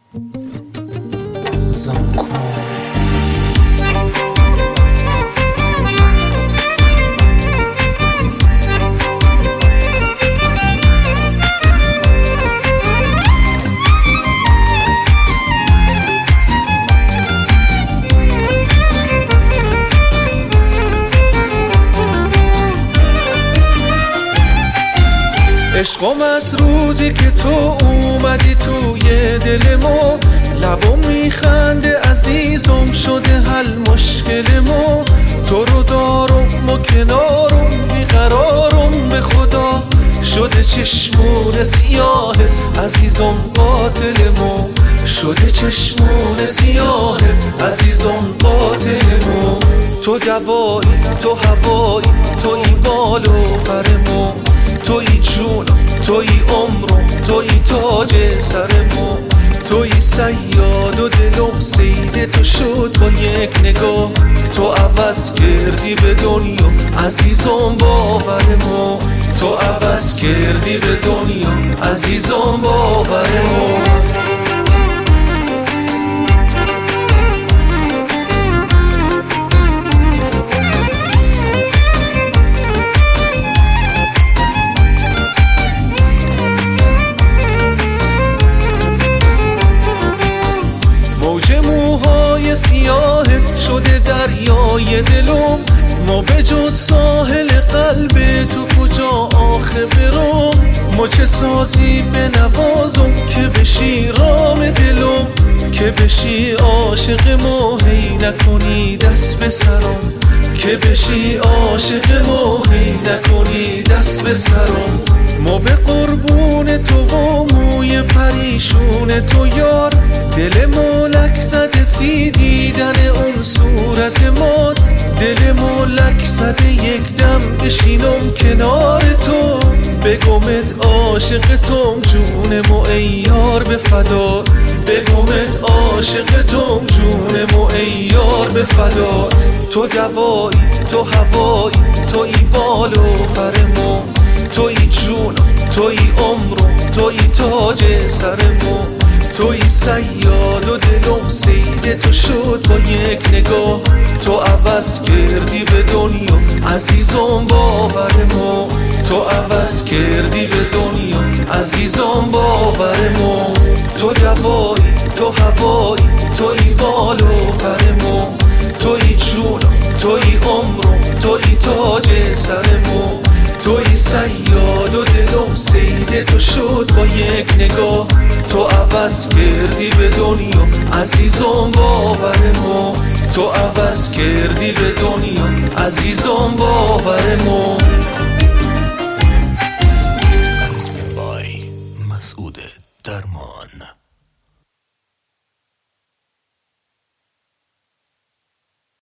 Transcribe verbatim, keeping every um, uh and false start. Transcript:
زانکو عشقم از روزی که تو اومدی توی دل ما، لبم میخنده عزیزم شده حل مشکل ما. تو رو دارم و کنارم بیقرارم، به خدا شده چشمون سیاه عزیزم قاتل ما. شده چشمون سیاه عزیزم قاتل ما. تو دوایی تو هوایی توی بال و پر ما، توی جونم توی عمرم توی تاج سر ما. توی صیاد و دلم صید تو شد با یک نگاه. تو عوض کردی به دنیا عزیزم باور ما. تو عوض کردی به دنیا عزیزم باور ما. موهای سیاه شده دریای دلم، ما به جز ساحل قلب تو کجا آخه برم. مچه سازی به نوازم که بشی رام دلم، که بشی عاشق ما هی نکنی دست به سرم. که بشی عاشق ما هی نکنی دست به سرم. ما به قربون تو و موی پریشون تو یار، دل مولک زده سی دیدن اون صورت مات. دل مولک زده یک دم بشینم کنار تو، بگمت عاشق توم جونم و ای یار به فدا. بگمت عاشق توم جونم و ای یار به فدا. تو دوایی تو هوایی توی بال و پر ما، توی جونم توی عمرم توی تاج سر ما. توی صیاد و دلم صید تو شد با یک نگاه. تو عوض کردی به دنیا عزیزم باور ما. تو عوض کردی به دنیا عزیزم باور ما. تو دوایی تو هوایی توی بال و پر ما، توی جونم توی عمرم توی تاج سر ما. توی صیاد و دلم صید تو شد با یک نگاه. تو عوض کردی به دنیا عزیزم باور ما. تو عوض کردی به دنیا عزیزم باور ما.